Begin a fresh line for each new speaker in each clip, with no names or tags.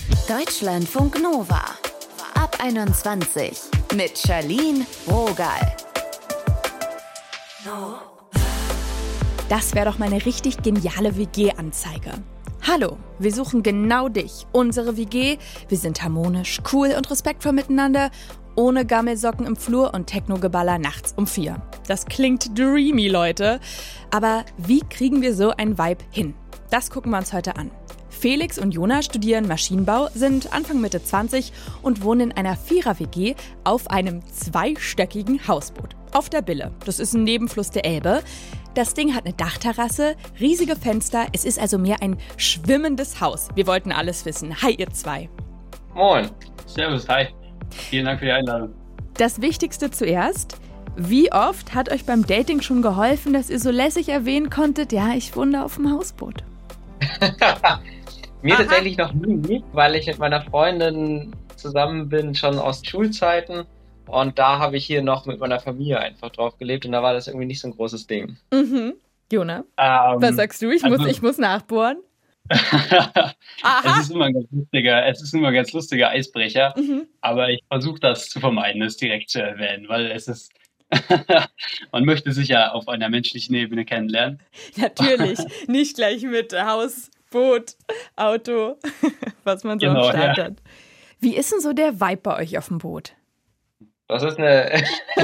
Deutschlandfunk Nova. Ab 21 mit Charlene Rogal.
Das wäre doch mal eine richtig geniale WG-Anzeige. Hallo, wir suchen genau dich, unsere WG. Wir sind harmonisch, cool und respektvoll miteinander, ohne Gammelsocken im Flur und Techno-Geballer nachts um 4. Das klingt dreamy, Leute. Aber wie kriegen wir so ein Vibe hin? Das gucken wir uns heute an. Felix und Jona studieren Maschinenbau, sind Anfang Mitte 20 und wohnen in einer Vierer-WG auf einem zweistöckigen Hausboot. Auf der Bille. Das ist ein Nebenfluss der Elbe. Das Ding hat eine Dachterrasse, riesige Fenster. Es ist also mehr ein schwimmendes Haus. Wir wollten alles wissen. Hi, ihr zwei.
Moin.
Servus, hi. Vielen Dank für die Einladung.
Das Wichtigste zuerst. Wie oft hat euch beim Dating schon geholfen, dass ihr so lässig erwähnen konntet, ja, ich wohne da auf dem Hausboot?
Mir tatsächlich noch nie, weil ich mit meiner Freundin zusammen bin, schon aus Schulzeiten. Und da habe ich hier noch mit meiner Familie einfach drauf gelebt und da war das irgendwie nicht so ein großes Ding.
Mhm. Jona, was sagst du? Ich muss nachbohren.
Es ist immer ein ganz lustiger Eisbrecher, aber ich versuche das zu vermeiden, es direkt zu erwähnen, weil es ist, man möchte sich ja auf einer menschlichen Ebene kennenlernen.
Natürlich, nicht gleich mit Haus, Boot, Auto, was man so am Start hat. Wie ist denn so der Vibe bei euch auf dem Boot?
Das ist eine,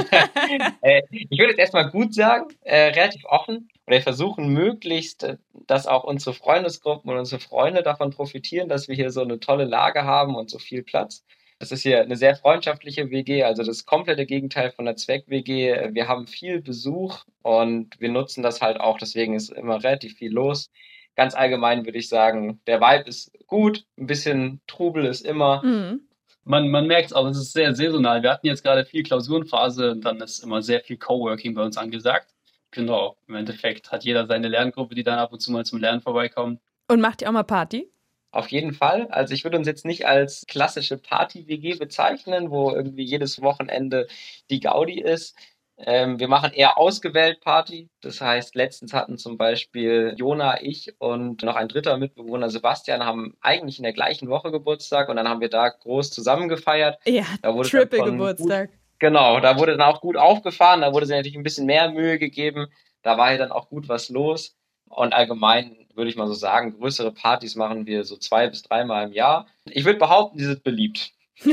ich würde jetzt erstmal gut sagen, relativ offen. Oder wir versuchen möglichst, dass auch unsere Freundesgruppen und unsere Freunde davon profitieren, dass wir hier so eine tolle Lage haben und so viel Platz. Das ist hier eine sehr freundschaftliche WG, also das komplette Gegenteil von der Zweck-WG. Wir haben viel Besuch und wir nutzen das halt auch, deswegen ist immer relativ viel los. Ganz allgemein würde ich sagen, der Vibe ist gut, ein bisschen Trubel ist immer.
Mhm.
Man merkt es auch, es ist sehr saisonal. Wir hatten jetzt gerade viel Klausurenphase und dann ist immer sehr viel Coworking bei uns angesagt. Genau, im Endeffekt hat jeder seine Lerngruppe, die dann ab und zu mal zum Lernen vorbeikommen.
Und macht ihr auch mal Party?
Auf jeden Fall. Also ich würde uns jetzt nicht als klassische Party-WG bezeichnen, wo irgendwie jedes Wochenende die Gaudi ist. Wir machen eher ausgewählt Party. Das heißt, letztens hatten zum Beispiel Jona, ich und noch ein dritter Mitbewohner, Sebastian, haben eigentlich in der gleichen Woche Geburtstag und dann haben wir da groß zusammen gefeiert.
Ja, Triple-Geburtstag.
Genau, da wurde dann auch gut aufgefahren, da wurde sich natürlich ein bisschen mehr Mühe gegeben. Da war ja dann auch gut was los. Und allgemein würde ich mal so sagen, größere Partys machen wir so 2 bis 3 Mal im Jahr. Ich würde behaupten, die sind beliebt.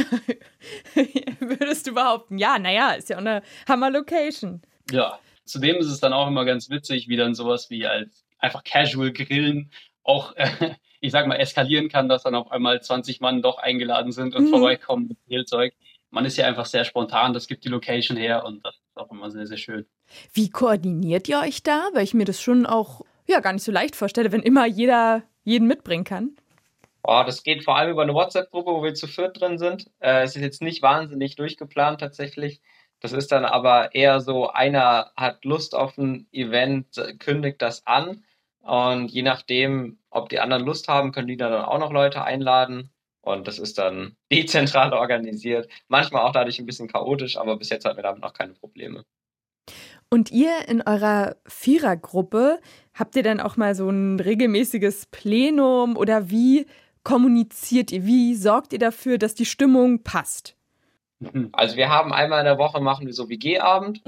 Würdest du behaupten? Ja, naja, ist ja auch eine Hammer-Location.
Ja, zudem ist es dann auch immer ganz witzig, wie dann sowas wie als einfach Casual Grillen auch, ich sag mal, eskalieren kann, dass dann auf einmal 20 Mann doch eingeladen sind und vorbeikommen mit Spielzeug. Man ist ja einfach sehr spontan, das gibt die Location her und das ist auch immer sehr, sehr schön.
Wie koordiniert ihr euch da? Weil ich mir das schon auch gar nicht so leicht vorstelle, wenn immer jeder jeden mitbringen kann.
Oh, das geht vor allem über eine WhatsApp-Gruppe, wo wir zu 4 drin sind. Es ist jetzt nicht wahnsinnig durchgeplant tatsächlich. Das ist dann aber eher so, einer hat Lust auf ein Event, kündigt das an. Und je nachdem, ob die anderen Lust haben, können die dann auch noch Leute einladen. Und das ist dann dezentral organisiert. Manchmal auch dadurch ein bisschen chaotisch, aber bis jetzt hatten wir damit noch keine Probleme.
Und ihr in eurer Vierergruppe, habt ihr dann auch mal so ein regelmäßiges Plenum oder wie kommuniziert ihr? Wie sorgt ihr dafür, dass die Stimmung passt?
Also wir haben einmal in der Woche, machen wir so WG-Abend.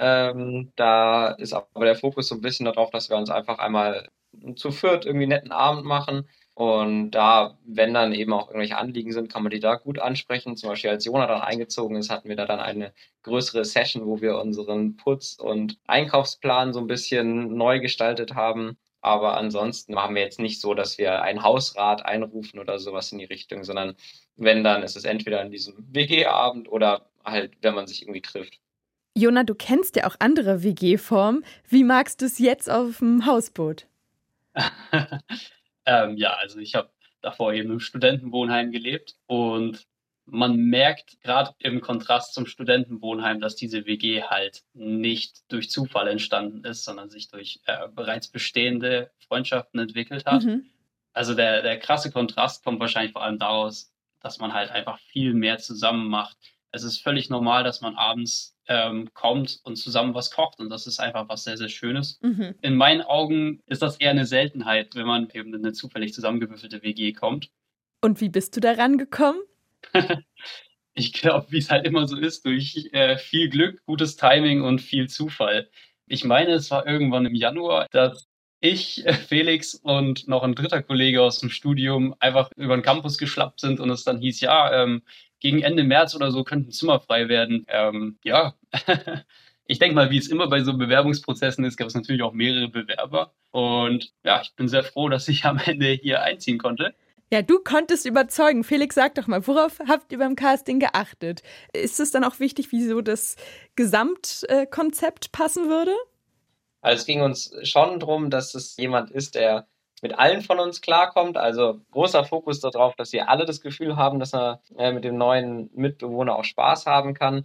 Da ist aber der Fokus so ein bisschen darauf, dass wir uns einfach einmal zu 4 irgendwie einen netten Abend machen. Und da, wenn dann eben auch irgendwelche Anliegen sind, kann man die da gut ansprechen. Zum Beispiel als Jona dann eingezogen ist, hatten wir da dann eine größere Session, wo wir unseren Putz- und Einkaufsplan so ein bisschen neu gestaltet haben. Aber ansonsten machen wir jetzt nicht so, dass wir einen Hausrat einrufen oder sowas in die Richtung, sondern wenn, dann ist es entweder an diesem WG-Abend oder halt, wenn man sich irgendwie trifft.
Jona, du kennst ja auch andere WG-Formen. Wie magst du es jetzt auf dem Hausboot?
Ja, also ich habe davor eben im Studentenwohnheim gelebt und man merkt gerade im Kontrast zum Studentenwohnheim, dass diese WG halt nicht durch Zufall entstanden ist, sondern sich durch bereits bestehende Freundschaften entwickelt hat. Also der krasse Kontrast kommt wahrscheinlich vor allem daraus, dass man halt einfach viel mehr zusammen macht. Es ist völlig normal, dass man abends kommt und zusammen was kocht und das ist einfach was sehr, sehr Schönes. In meinen Augen ist das eher eine Seltenheit, wenn man eben in eine zufällig zusammengewürfelte WG kommt.
Und wie bist du daran gekommen?
Ich glaube, wie es halt immer so ist, durch viel Glück, gutes Timing und viel Zufall. Ich meine, es war irgendwann im Januar, dass ich, Felix und noch ein dritter Kollege aus dem Studium einfach über den Campus geschlappt sind und es dann hieß, gegen Ende März oder so könnten Zimmer frei werden. Ich denke mal, wie es immer bei so Bewerbungsprozessen ist, gab es natürlich auch mehrere Bewerber. Und ja, ich bin sehr froh, dass ich am Ende hier einziehen konnte.
Ja, du konntest überzeugen. Felix, sag doch mal, worauf habt ihr beim Casting geachtet? Ist es dann auch wichtig, wie so das Gesamtkonzept passen würde?
Also es ging uns schon darum, dass es jemand ist, der mit allen von uns klarkommt. Also großer Fokus darauf, dass wir alle das Gefühl haben, dass er mit dem neuen Mitbewohner auch Spaß haben kann.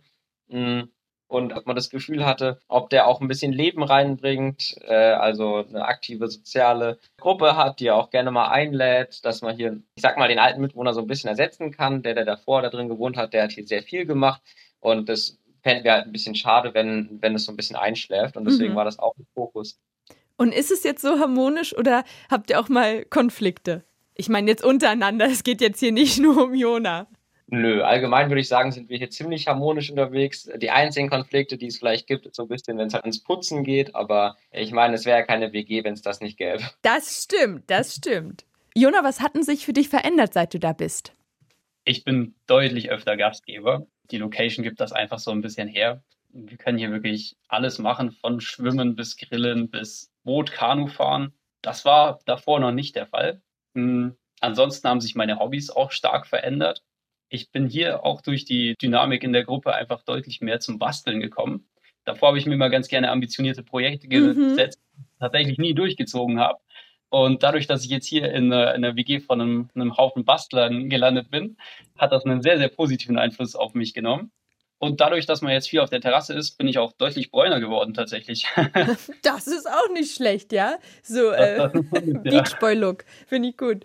Und ob man das Gefühl hatte, ob der auch ein bisschen Leben reinbringt, also eine aktive soziale Gruppe hat, die er auch gerne mal einlädt, dass man hier, ich sag mal, den alten Mitbewohner so ein bisschen ersetzen kann. Der davor da drin gewohnt hat, der hat hier sehr viel gemacht und das fänden wir halt ein bisschen schade, wenn es so ein bisschen einschläft und deswegen war das auch ein Fokus.
Und ist es jetzt so harmonisch oder habt ihr auch mal Konflikte? Ich meine jetzt untereinander, es geht jetzt hier nicht nur um Jona.
Nö, allgemein würde ich sagen, sind wir hier ziemlich harmonisch unterwegs. Die einzigen Konflikte, die es vielleicht gibt, ist so ein bisschen, wenn es halt ins Putzen geht. Aber ich meine, es wäre ja keine WG, wenn es das nicht gäbe.
Das stimmt. Jona, was hat denn sich für dich verändert, seit du da bist?
Ich bin deutlich öfter Gastgeber. Die Location gibt das einfach so ein bisschen her. Wir können hier wirklich alles machen, von Schwimmen bis Grillen bis Boot, Kanu fahren. Das war davor noch nicht der Fall. Ansonsten haben sich meine Hobbys auch stark verändert. Ich bin hier auch durch die Dynamik in der Gruppe einfach deutlich mehr zum Basteln gekommen. Davor habe ich mir immer ganz gerne ambitionierte Projekte gesetzt, tatsächlich nie durchgezogen habe. Und dadurch, dass ich jetzt hier in einer WG von einem Haufen Bastlern gelandet bin, hat das einen sehr, sehr positiven Einfluss auf mich genommen. Und dadurch, dass man jetzt viel auf der Terrasse ist, bin ich auch deutlich bräuner geworden tatsächlich.
Das ist auch nicht schlecht, ja? So Beachboy-Look, finde ich gut.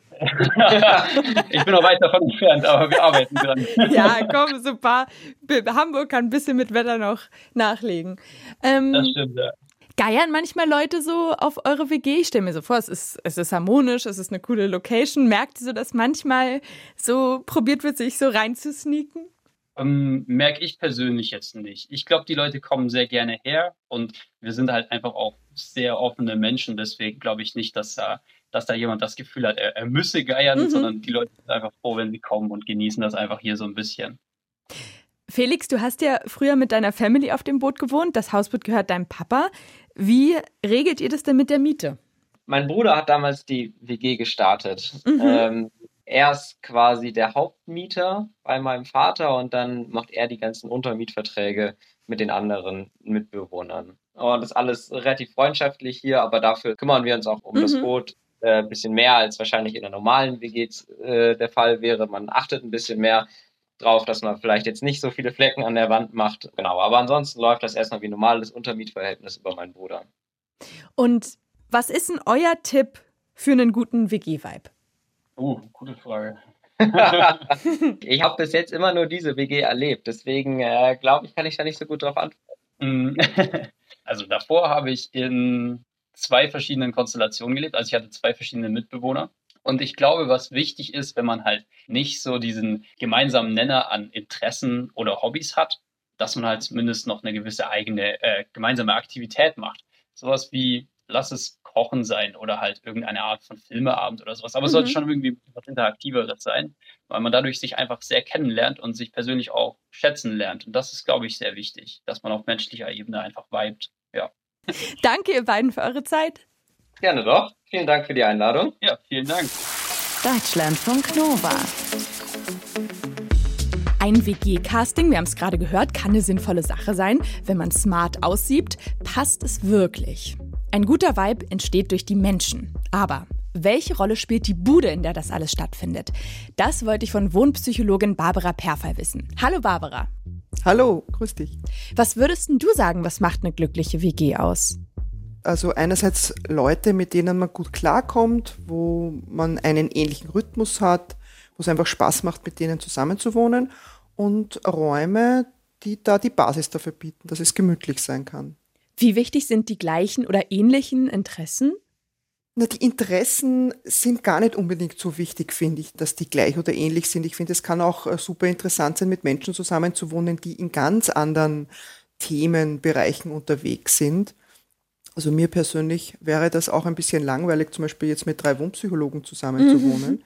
Ich bin noch weit davon entfernt, aber wir arbeiten dran.
Ja, komm, super. Hamburg kann ein bisschen mit Wetter noch nachlegen.
Das stimmt, ja.
Geiern manchmal Leute so auf eure WG? Ich stelle mir so vor, es ist harmonisch, es ist eine coole Location. Merkt ihr so, dass manchmal so probiert wird, sich so reinzusneaken?
Merke ich persönlich jetzt nicht. Ich glaube, die Leute kommen sehr gerne her und wir sind halt einfach auch sehr offene Menschen. Deswegen glaube ich nicht, dass da jemand das Gefühl hat, er müsse geiern, sondern die Leute sind einfach froh, wenn sie kommen und genießen das einfach hier so ein bisschen.
Felix, du hast ja früher mit deiner Family auf dem Boot gewohnt. Das Hausboot gehört deinem Papa. Wie regelt ihr das denn mit der Miete?
Mein Bruder hat damals die WG gestartet. Er ist quasi der Hauptmieter bei meinem Vater und dann macht er die ganzen Untermietverträge mit den anderen Mitbewohnern. Und das ist alles relativ freundschaftlich hier, aber dafür kümmern wir uns auch um das Boot ein bisschen mehr, als wahrscheinlich in der normalen WG der Fall wäre. Man achtet ein bisschen mehr drauf, dass man vielleicht jetzt nicht so viele Flecken an der Wand macht. Genau, aber ansonsten läuft das erstmal wie ein normales Untermietverhältnis über meinen Bruder.
Und was ist denn euer Tipp für einen guten WG-Vibe?
Gute Frage.
Ich habe bis jetzt immer nur diese WG erlebt, deswegen glaube ich, kann ich da nicht so gut drauf antworten.
Also davor habe ich in 2 verschiedenen Konstellationen gelebt, also ich hatte 2 verschiedene Mitbewohner. Und ich glaube, was wichtig ist, wenn man halt nicht so diesen gemeinsamen Nenner an Interessen oder Hobbys hat, dass man halt zumindest noch eine gewisse eigene gemeinsame Aktivität macht. Sowas wie, lass es Kochen sein oder halt irgendeine Art von Filmeabend oder sowas. Aber es sollte schon irgendwie was Interaktiveres sein, weil man dadurch sich einfach sehr kennenlernt und sich persönlich auch schätzen lernt. Und das ist, glaube ich, sehr wichtig, dass man auf menschlicher Ebene einfach vibet. Ja.
Danke, ihr beiden, für eure Zeit.
Gerne doch. Vielen Dank für die Einladung.
Ja, vielen Dank.
Deutschlandfunk Nova.
Ein WG-Casting, wir haben es gerade gehört, kann eine sinnvolle Sache sein. Wenn man smart aussieht, passt es wirklich. Ein guter Vibe entsteht durch die Menschen. Aber welche Rolle spielt die Bude, in der das alles stattfindet? Das wollte ich von Wohnpsychologin Barbara Perfall wissen. Hallo Barbara.
Hallo, grüß dich.
Was würdest denn du sagen, was macht eine glückliche WG aus?
Also einerseits Leute, mit denen man gut klarkommt, wo man einen ähnlichen Rhythmus hat, wo es einfach Spaß macht, mit denen zusammenzuwohnen und Räume, die da die Basis dafür bieten, dass es gemütlich sein kann.
Wie wichtig sind die gleichen oder ähnlichen Interessen?
Na, die Interessen sind gar nicht unbedingt so wichtig, finde ich, dass die gleich oder ähnlich sind. Ich finde, es kann auch super interessant sein, mit Menschen zusammenzuwohnen, die in ganz anderen Themenbereichen unterwegs sind. Also mir persönlich wäre das auch ein bisschen langweilig, zum Beispiel jetzt mit 3 Wohnpsychologen zusammenzuwohnen.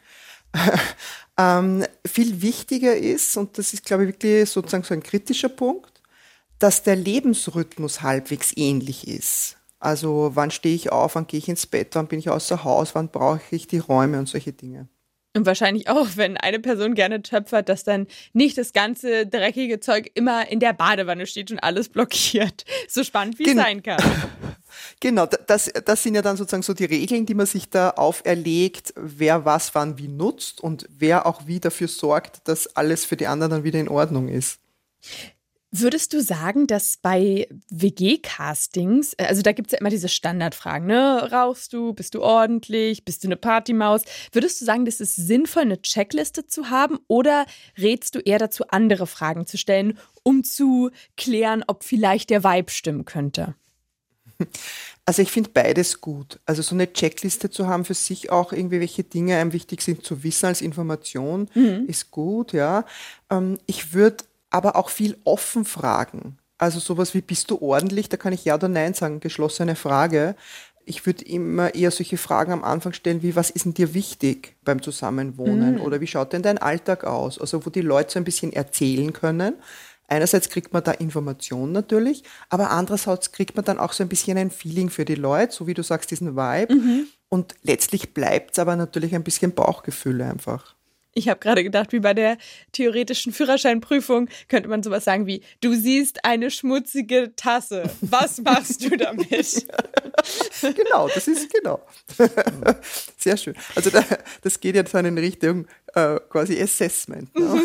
Viel wichtiger ist, und das ist, glaube ich, wirklich sozusagen so ein kritischer Punkt, dass der Lebensrhythmus halbwegs ähnlich ist. Also wann stehe ich auf, wann gehe ich ins Bett, wann bin ich außer Haus, wann brauche ich die Räume und solche Dinge.
Und wahrscheinlich auch, wenn eine Person gerne töpfert, dass dann nicht das ganze dreckige Zeug immer in der Badewanne steht und alles blockiert. So spannend, wie es sein kann.
Genau, das sind ja dann sozusagen so die Regeln, die man sich da auferlegt, wer was wann wie nutzt und wer auch wie dafür sorgt, dass alles für die anderen dann wieder in Ordnung ist.
Würdest du sagen, dass bei WG-Castings, also da gibt es ja immer diese Standardfragen, ne? Rauchst du, bist du ordentlich, bist du eine Partymaus? Würdest du sagen, das ist sinnvoll, eine Checkliste zu haben oder rätst du eher dazu, andere Fragen zu stellen, um zu klären, ob vielleicht der Vibe stimmen könnte?
Also ich finde beides gut. Also so eine Checkliste zu haben für sich auch irgendwie, welche Dinge einem wichtig sind zu wissen als Information, ist gut, ja. Ich würde aber auch viel offen fragen. Also sowas wie, bist du ordentlich? Da kann ich Ja oder Nein sagen, geschlossene Frage. Ich würde immer eher solche Fragen am Anfang stellen wie, was ist denn dir wichtig beim Zusammenwohnen? Oder wie schaut denn dein Alltag aus? Also wo die Leute so ein bisschen erzählen können. Einerseits kriegt man da Informationen natürlich, aber andererseits kriegt man dann auch so ein bisschen ein Feeling für die Leute, so wie du sagst, diesen Vibe. Und letztlich bleibt es aber natürlich ein bisschen Bauchgefühl einfach.
Ich habe gerade gedacht, wie bei der theoretischen Führerscheinprüfung könnte man sowas sagen wie, du siehst eine schmutzige Tasse. Was machst du damit?
Genau, das ist genau. Sehr schön. Also das geht jetzt in Richtung quasi Assessment. Ne?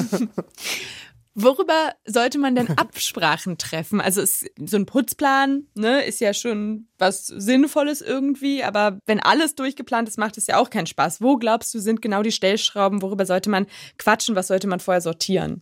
Worüber sollte man denn Absprachen treffen? Also so ein Putzplan, ne, ist ja schon was Sinnvolles irgendwie, aber wenn alles durchgeplant ist, macht es ja auch keinen Spaß. Wo glaubst du, sind genau die Stellschrauben? Worüber sollte man quatschen? Was sollte man vorher sortieren?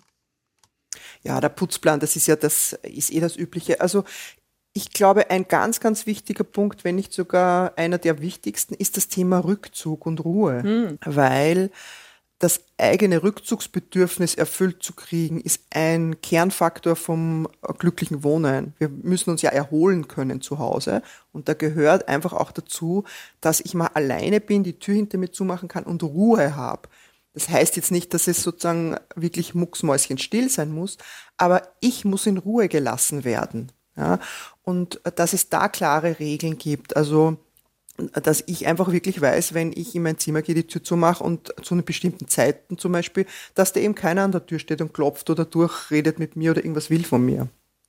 Ja, der Putzplan, das ist das Übliche. Also ich glaube, ein ganz, ganz wichtiger Punkt, wenn nicht sogar einer der wichtigsten, ist das Thema Rückzug und Ruhe, weil das eigene Rückzugsbedürfnis erfüllt zu kriegen, ist ein Kernfaktor vom glücklichen Wohnen. Wir müssen uns ja erholen können zu Hause und da gehört einfach auch dazu, dass ich mal alleine bin, die Tür hinter mir zumachen kann und Ruhe habe. Das heißt jetzt nicht, dass es sozusagen wirklich mucksmäuschenstill sein muss, aber ich muss in Ruhe gelassen werden. Ja? Und dass es da klare Regeln gibt, also dass ich einfach wirklich weiß, wenn ich in mein Zimmer gehe, die Tür zumache und zu einer bestimmten Zeiten zum Beispiel, dass da eben keiner an der Tür steht und klopft oder durchredet mit mir oder irgendwas will von mir.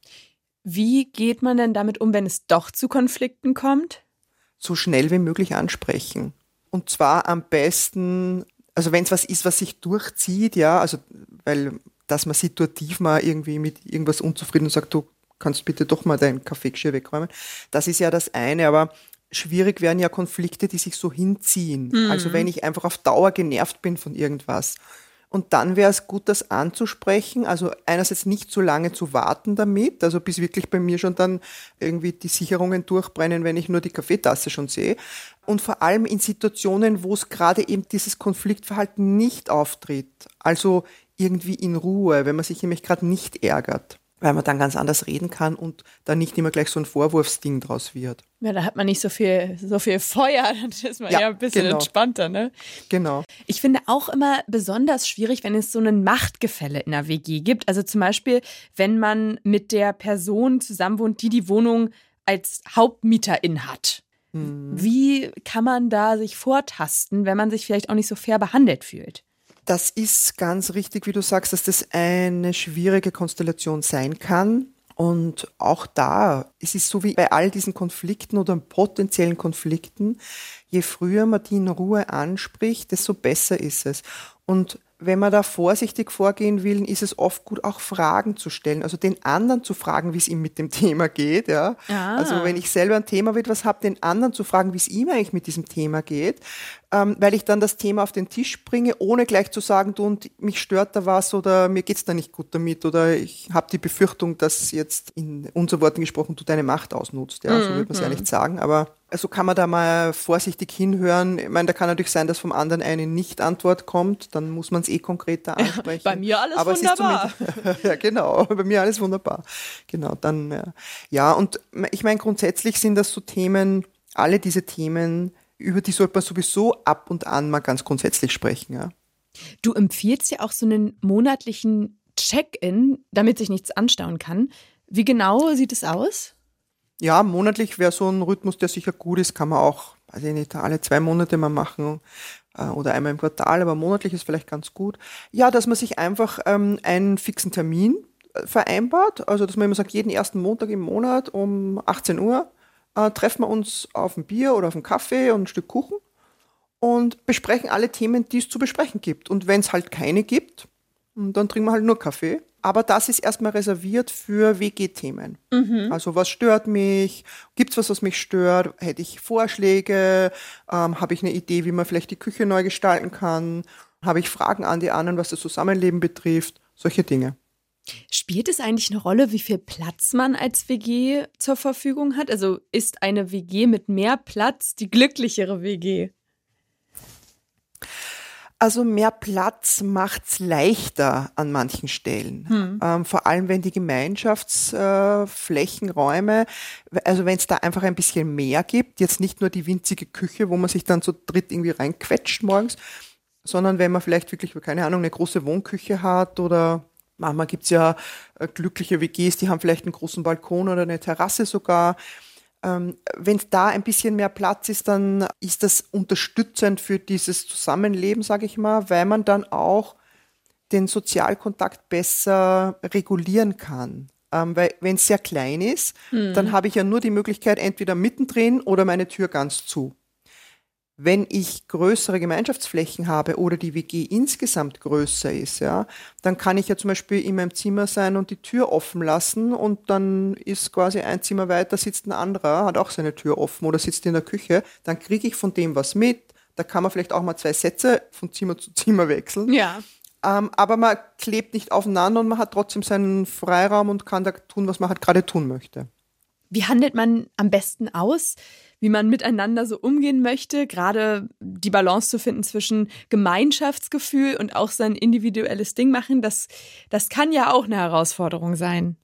Wie geht man denn damit um, wenn es doch zu Konflikten kommt?
So schnell wie möglich ansprechen. Und zwar am besten, also wenn es was ist, was sich durchzieht, ja, also weil, dass man situativ mal irgendwie mit irgendwas unzufrieden und sagt, du kannst bitte doch mal dein Kaffeegeschirr wegräumen. Das ist ja das eine, aber schwierig werden ja Konflikte, die sich so hinziehen. Also wenn ich einfach auf Dauer genervt bin von irgendwas. Und dann wäre es gut, das anzusprechen. Also einerseits nicht zu lange zu warten damit, also bis wirklich bei mir schon dann irgendwie die Sicherungen durchbrennen, wenn ich nur die Kaffeetasse schon sehe. Und vor allem in Situationen, wo es gerade eben dieses Konfliktverhalten nicht auftritt. Also irgendwie in Ruhe, wenn man sich nämlich gerade nicht ärgert. Weil man dann ganz anders reden kann und dann nicht immer gleich so ein Vorwurfsding draus wird.
Ja, da hat man nicht so viel Feuer, dann ist man ja ein bisschen entspannter, ne?
Genau.
Ich finde auch immer besonders schwierig, wenn es so ein Machtgefälle in der WG gibt. Also zum Beispiel, wenn man mit der Person zusammenwohnt, die Wohnung als Hauptmieterin hat. Wie kann man da sich vortasten, wenn man sich vielleicht auch nicht so fair behandelt fühlt?
Das ist ganz richtig, wie du sagst, dass das eine schwierige Konstellation sein kann. Und auch da, es ist so wie bei all diesen Konflikten oder potenziellen Konflikten, je früher man die in Ruhe anspricht, desto besser ist es. Und wenn man da vorsichtig vorgehen will, ist es oft gut, auch Fragen zu stellen, also den anderen zu fragen, wie es ihm mit dem Thema geht. Ja? Also wenn ich selber ein Thema mit was habe, den anderen zu fragen, wie es ihm eigentlich mit diesem Thema geht. weil ich dann das Thema auf den Tisch bringe, ohne gleich zu sagen, du, und mich stört da was oder mir geht's da nicht gut damit oder ich habe die Befürchtung, dass jetzt in unseren Worten gesprochen du deine Macht ausnutzt. Ja, so würde man es ja nicht sagen, aber also kann man da mal vorsichtig hinhören. Ich meine, da kann natürlich sein, dass vom anderen eine Nicht-Antwort kommt, dann muss man es konkreter ansprechen.
Bei mir alles
aber
wunderbar.
Ja, genau, bei mir alles wunderbar. Genau, dann, ja, und ich meine, grundsätzlich sind das so Themen, alle diese Themen, über die sollte man sowieso ab und an mal ganz grundsätzlich sprechen. Ja.
Du empfiehlst ja auch so einen monatlichen Check-in, damit sich nichts anstauen kann. Wie genau sieht es aus?
Ja, monatlich wäre so ein Rhythmus, der sicher gut ist, kann man auch, weiß ich nicht, alle 2 Monate mal machen oder einmal im Quartal, aber monatlich ist vielleicht ganz gut. Ja, dass man sich einfach einen fixen Termin vereinbart, also dass man immer sagt, jeden ersten Montag im Monat um 18 Uhr treffen wir uns auf ein Bier oder auf einen Kaffee und ein Stück Kuchen und besprechen alle Themen, die es zu besprechen gibt. Und wenn es halt keine gibt, dann trinken wir halt nur Kaffee. Aber das ist erstmal reserviert für WG-Themen. Also was stört mich? Gibt es was mich stört? Hätte ich Vorschläge? Habe ich eine Idee, wie man vielleicht die Küche neu gestalten kann? Habe ich Fragen an die anderen, was das Zusammenleben betrifft? Solche Dinge.
Spielt es eigentlich eine Rolle, wie viel Platz man als WG zur Verfügung hat? Also ist eine WG mit mehr Platz die glücklichere WG?
Also mehr Platz macht's leichter an manchen Stellen. Vor allem, wenn die Gemeinschaftsflächenräume, also wenn es da einfach ein bisschen mehr gibt, jetzt nicht nur die winzige Küche, wo man sich dann zu dritt irgendwie reinquetscht morgens, sondern wenn man vielleicht wirklich, keine Ahnung, eine große Wohnküche hat oder manchmal gibt's ja glückliche WGs, die haben vielleicht einen großen Balkon oder eine Terrasse sogar. Wenn da ein bisschen mehr Platz ist, dann ist das unterstützend für dieses Zusammenleben, sage ich mal, weil man dann auch den Sozialkontakt besser regulieren kann. Weil wenn es sehr klein ist, dann habe ich ja nur die Möglichkeit, entweder mittendrin oder meine Tür ganz zu. Wenn ich größere Gemeinschaftsflächen habe oder die WG insgesamt größer ist, ja, dann kann ich ja zum Beispiel in meinem Zimmer sein und die Tür offen lassen und dann ist quasi ein Zimmer weiter, sitzt ein anderer, hat auch seine Tür offen oder sitzt in der Küche. Dann kriege ich von dem was mit. Da kann man vielleicht auch mal 2 Sätze von Zimmer zu Zimmer wechseln.
Ja.
Aber man klebt nicht aufeinander und man hat trotzdem seinen Freiraum und kann da tun, was man halt gerade tun möchte.
Wie handelt man am besten aus, wie man miteinander so umgehen möchte, gerade die Balance zu finden zwischen Gemeinschaftsgefühl und auch sein individuelles Ding machen, das kann ja auch eine Herausforderung sein.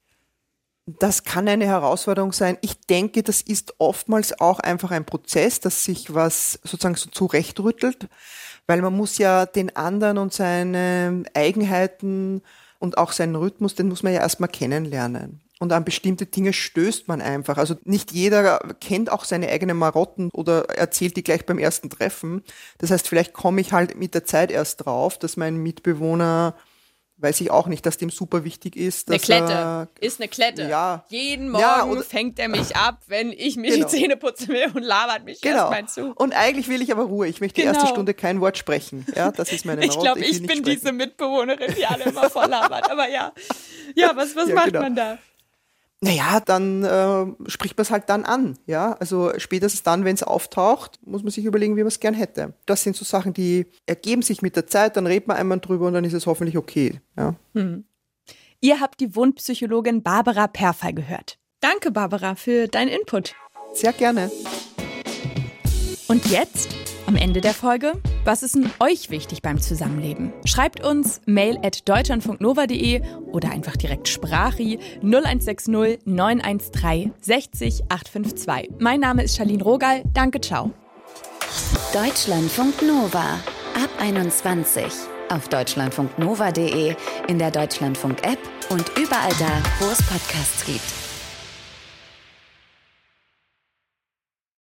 Das kann eine Herausforderung sein. Ich denke, das ist oftmals auch einfach ein Prozess, dass sich was sozusagen so zurechtrüttelt, weil man muss ja den anderen und seine Eigenheiten und auch seinen Rhythmus, den muss man ja erstmal kennenlernen. Und an bestimmte Dinge stößt man einfach. Also nicht jeder kennt auch seine eigenen Marotten oder erzählt die gleich beim ersten Treffen. Das heißt, vielleicht komme ich halt mit der Zeit erst drauf, dass mein Mitbewohner, weiß ich auch nicht, dass dem super wichtig ist. Dass
ist eine Klette.
Ja.
Jeden Morgen fängt er mich ab, wenn ich mir die Zähne putzen will und labert mich erstmal zu.
Und eigentlich will ich aber Ruhe. Ich möchte die erste Stunde kein Wort sprechen. Ja, das ist meine Marotte.
Ich glaube, ich bin diese Mitbewohnerin, die alle immer voll labert. Aber ja, was macht man da?
Naja, dann spricht man es halt dann an. Ja, also spätestens dann, wenn es auftaucht, muss man sich überlegen, wie man es gern hätte. Das sind so Sachen, die ergeben sich mit der Zeit, dann redet man einmal drüber und dann ist es hoffentlich okay. Ja.
Ihr habt die Wohnpsychologin Barbara Perfey gehört. Danke, Barbara, für deinen Input.
Sehr gerne.
Und jetzt, am Ende der Folge, was ist denn euch wichtig beim Zusammenleben? Schreibt uns mail@deutschlandfunknova.de oder einfach direkt Sprachri 0160 913 60 852. Mein Name ist Charlene Rogal. Danke, ciao.
Deutschlandfunk Nova ab 21 auf deutschlandfunknova.de, in der Deutschlandfunk-App und überall da, wo es Podcasts gibt.